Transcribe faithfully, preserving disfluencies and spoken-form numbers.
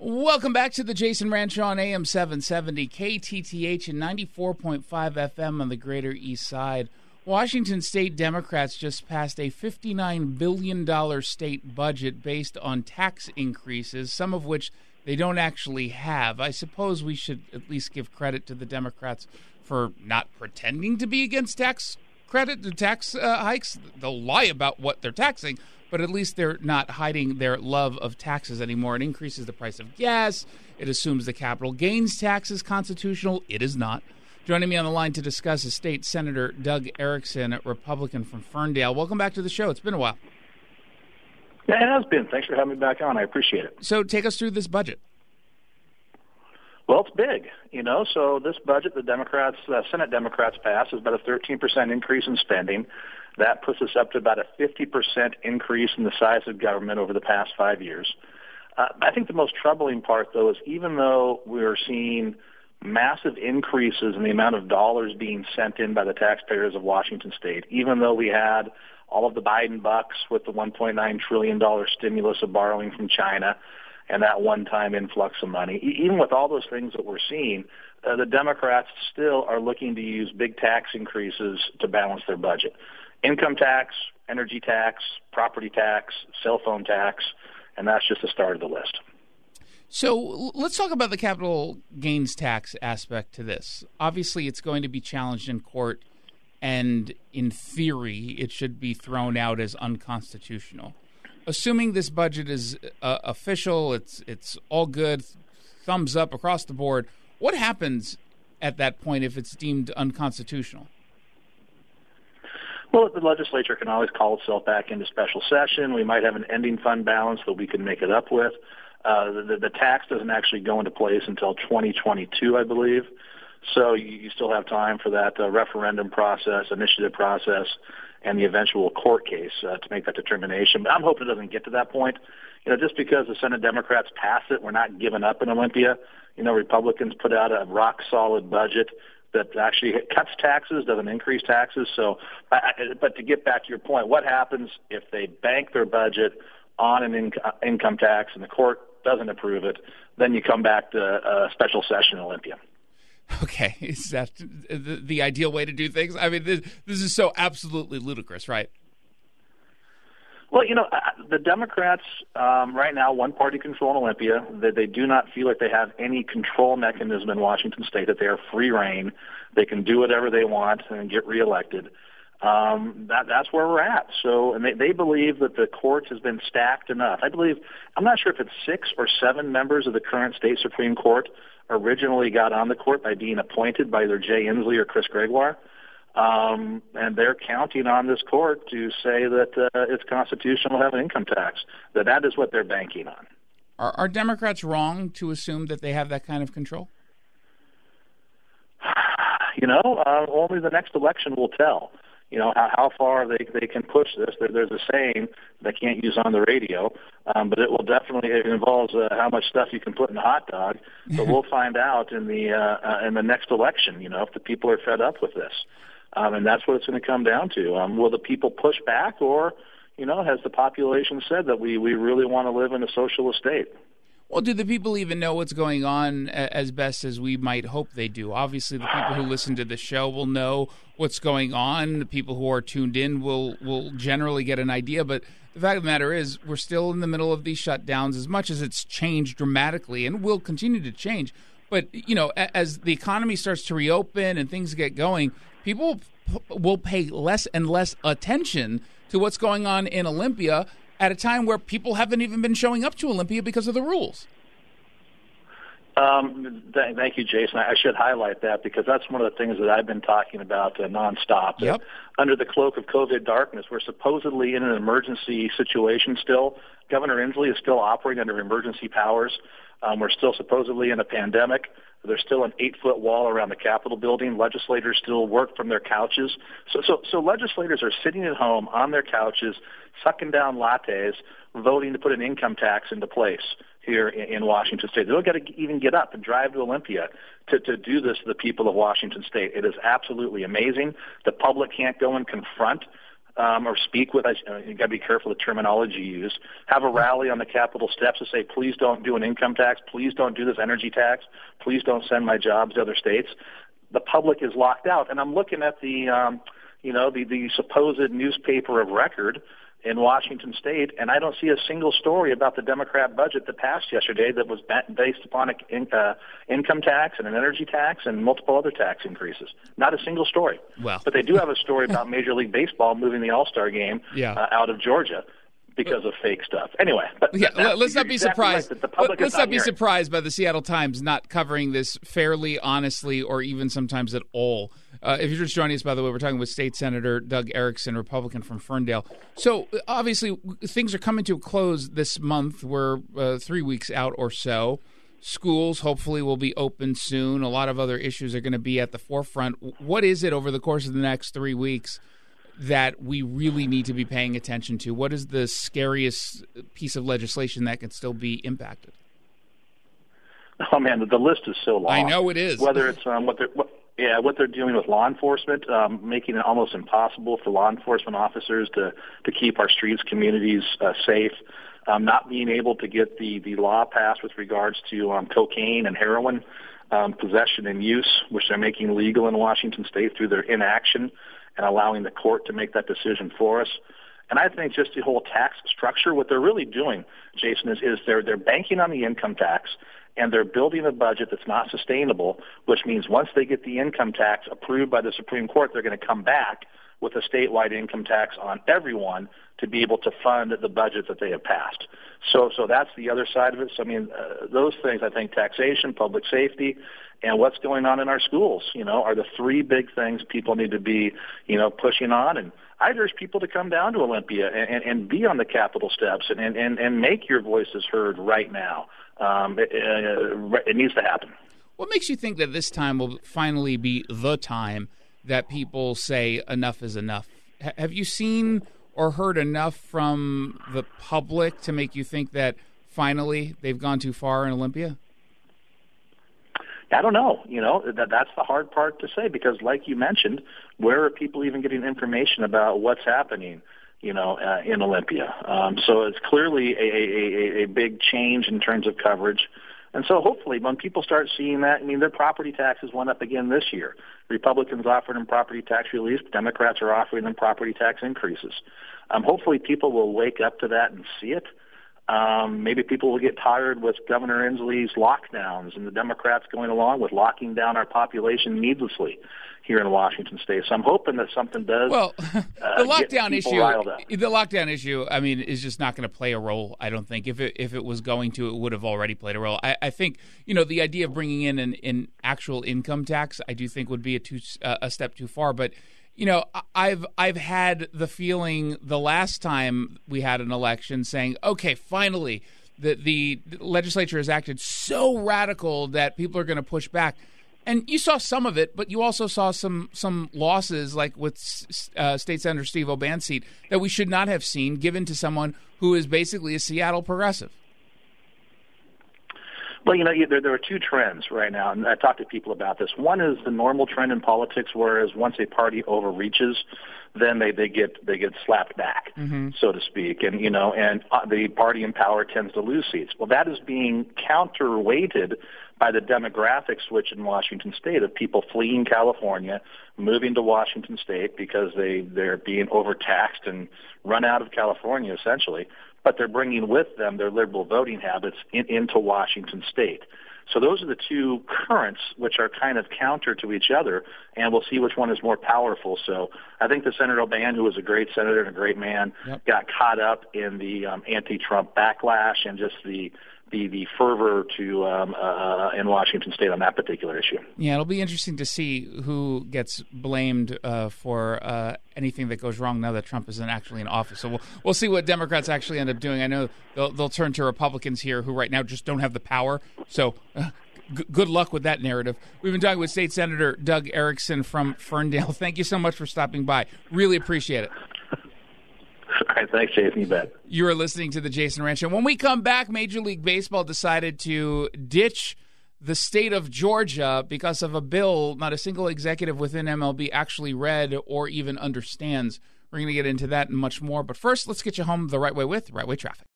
Welcome back to the Jason Ranch on A M seven seventy, K T T H and ninety-four point five F M on the Greater East Side. Washington State Democrats just passed a fifty-nine billion dollars state budget based on tax increases, some of which they don't actually have. I suppose we should at least give credit to the Democrats for not pretending to be against tax credit, the tax uh, hikes. They'll lie about what they're taxing, but at least they're not hiding their love of taxes anymore. It increases the price of gas. It assumes the capital gains tax is constitutional. It is not. Joining me on the line to discuss is State Senator Doug Erickson, a Republican from Ferndale. Welcome back to the show. It's been a while. Yeah, it has been. Thanks for having me back on. I appreciate it. So take us through this budget. Well, it's big, you know. So this budget, the Democrats, uh, Senate Democrats passed, is about a thirteen percent increase in spending. That puts us up to about a fifty percent increase in the size of government over the past five years. Uh, I think the most troubling part, though, is even though we're seeing massive increases in the amount of dollars being sent in by the taxpayers of Washington State, even though we had all of the Biden bucks with the one point nine trillion dollars stimulus of borrowing from China and that one-time influx of money, even with all those things that we're seeing, uh, the Democrats still are looking to use big tax increases to balance their budget. Income tax, energy tax, property tax, cell phone tax, and that's just the start of the list. So let's talk about the capital gains tax aspect to this. Obviously, it's going to be challenged in court, and in theory, it should be thrown out as unconstitutional. Assuming this budget is uh, official, it's it's all good, thumbs up across the board, what happens at that point if it's deemed unconstitutional? Well, the legislature can always call itself back into special session. We might have an ending fund balance that we can make it up with. Uh, the, the tax doesn't actually go into place until twenty twenty-two, I believe. So you, you still have time for that uh, referendum process, initiative process, and the eventual court case uh, to make that determination. But I'm hoping it doesn't get to that point. You know, just because the Senate Democrats pass it, we're not giving up in Olympia. You know, Republicans put out a rock-solid budget that actually cuts taxes, doesn't increase taxes. So, I, but to get back to your point, what happens if they bank their budget on an in, income tax and the court doesn't approve it? Then you come back to a special session in Olympia. Okay, is that the, the ideal way to do things? I mean, this, this is so absolutely ludicrous, right? Well, you know, the Democrats um, right now, one-party control in Olympia. They, they do not feel like they have any control mechanism in Washington State, that they are free reign. They can do whatever they want and get reelected. Um, that, that's where we're at. So, and they, they believe that the court has been stacked enough. I believe, I'm not sure if it's six or seven members of the current state Supreme Court originally got on the court by being appointed by either Jay Inslee or Chris Gregoire. Um, and they're counting on this court to say that uh, it's constitutional to have an income tax, that that is what they're banking on. Are, are Democrats wrong to assume that they have that kind of control? You know, uh, only the next election will tell. You know, how, how far they they can push this. There, there's a saying they can't use on the radio, um, but it will definitely, it involves uh, how much stuff you can put in a hot dog. But we'll find out in the uh, uh, in the next election, you know, if the people are fed up with this. Um, and that's what it's going to come down to. Um, will the people push back, or, you know, has the population said that we, we really want to live in a socialist state? Well, do the people even know what's going on as best as we might hope they do? Obviously, the people who listen to the show will know what's going on. The people who are tuned in will will generally get an idea. But the fact of the matter is, we're still in the middle of these shutdowns, as much as it's changed dramatically and will continue to change. But, you know, as the economy starts to reopen and things get going, people will pay less and less attention to what's going on in Olympia at a time where people haven't even been showing up to Olympia because of the rules. Um, th- thank you, Jason. I should highlight that because that's one of the things that I've been talking about uh, nonstop. Yep. Under the cloak of COVID darkness, we're supposedly in an emergency situation still. Governor Inslee is still operating under emergency powers. Um, we're still supposedly in a pandemic. There's still an eight-foot wall around the Capitol building. Legislators still work from their couches. So, so, so legislators are sitting at home on their couches, sucking down lattes, voting to put an income tax into place here in, in Washington State. They don't got to even get up and drive to Olympia to, to do this to the people of Washington State. It is absolutely amazing. The public can't go and confront um, or speak with, uh, you got to be careful of the terminology used, have a rally on the Capitol steps to say, please don't do an income tax, please don't do this energy tax, please don't send my jobs to other states. The public is locked out. And I'm looking at the, um, you know, the, the supposed newspaper of record in Washington State, and I don't see a single story about the Democrat budget that passed yesterday that was based upon an in, uh, income tax and an energy tax and multiple other tax increases. Not a single story. Well. But they do have a story about Major League Baseball moving the All-Star game yeah. uh, out of Georgia because of fake stuff. Anyway, but yeah, let's not be exactly surprised. Right, the public let's is not, not be hearing. surprised by the Seattle Times not covering this fairly, honestly, or even sometimes at all. Uh, if you're just joining us, by the way, we're talking with State Senator Doug Erickson, Republican from Ferndale. So obviously things are coming to a close this month. We're uh, three weeks out or so. Schools hopefully will be open soon. A lot of other issues are going to be at the forefront. What is it over the course of the next three weeks that we really need to be paying attention to? What is the scariest piece of legislation that can still be impacted? Oh man, the list is so long. I know it is. Whether it's um, what they're what, yeah, what they're doing with law enforcement, um, making it almost impossible for law enforcement officers to to keep our streets, communities uh, safe. Um, not being able to get the the law passed with regards to um, cocaine and heroin um, possession and use, which they're making legal in Washington State through their inaction and allowing the court to make that decision for us. And I think just the whole tax structure, what they're really doing, Jason, is, is they're they're banking on the income tax, and they're building a budget that's not sustainable, which means once they get the income tax approved by the Supreme Court, they're going to come back with a statewide income tax on everyone to be able to fund the budget that they have passed. So so that's the other side of it. So, I mean, uh, those things, I think taxation, public safety, and what's going on in our schools, you know, are the three big things people need to be, you know, pushing on. And I'd urge people to come down to Olympia and, and, and be on the Capitol steps and, and, and make your voices heard right now. Um, it, uh, it needs to happen. What makes you think that this time will finally be the time that people say enough is enough? H- have you seen or heard enough from the public to make you think that finally they've gone too far in Olympia? I don't know. You know, that that's the hard part to say because, like you mentioned, where are people even getting information about what's happening, you know, uh, in Olympia? Um, so it's clearly a, a, a big change in terms of coverage. And so hopefully when people start seeing that, I mean, their property taxes went up again this year. Republicans offered them property tax relief. Democrats are offering them property tax increases. Um, hopefully people will wake up to that and see it. Um, maybe people will get tired with Governor Inslee's lockdowns and the Democrats going along with locking down our population needlessly here in Washington State. So I'm hoping that something does. Well, the uh, lockdown issue, riled up. the lockdown issue, I mean, is just not going to play a role. I don't think if it if it was going to, it would have already played a role. I, I think you know the idea of bringing in an, an actual income tax, I do think would be a too uh, a step too far, but. You know, I've I've had the feeling the last time we had an election saying, okay, finally, the, the legislature has acted so radical that people are going to push back. And you saw some of it, but you also saw some some losses, like with uh, State Senator Steve O'Ban's seat, that we should not have seen given to someone who is basically a Seattle progressive. Well, you know, there, there are two trends right now, and I talk to people about this. One is the normal trend in politics, whereas once a party overreaches, then they, they get they get slapped back, mm-hmm. so to speak, and you know, and the party in power tends to lose seats. Well, that is being counterweighted by the demographic switch in Washington State of people fleeing California, moving to Washington State because they they're being overtaxed and run out of California essentially. But they're bringing with them their liberal voting habits in, into Washington State. So those are the two currents which are kind of counter to each other, and we'll see which one is more powerful. So I think that Senator O'Ban, who was a great senator and a great man, yep. got caught up in the um, anti-Trump backlash and just the the, the fervor to um, uh, in Washington State on that particular issue. Yeah, it'll be interesting to see who gets blamed uh, for uh, anything that goes wrong now that Trump isn't actually in office. So we'll we'll see what Democrats actually end up doing. I know they'll they'll turn to Republicans here who right now just don't have the power. So uh, g- good luck with that narrative. We've been talking with State Senator Doug Erickson from Ferndale. Thank you so much for stopping by. Really appreciate it. All right, thanks, Jason. You bet. You are listening to the Jason Ranch Show. When we come back, Major League Baseball decided to ditch the state of Georgia because of a bill not a single executive within M L B actually read or even understands. We're going to get into that and much more. But first, let's get you home the right way with Right Way Traffic.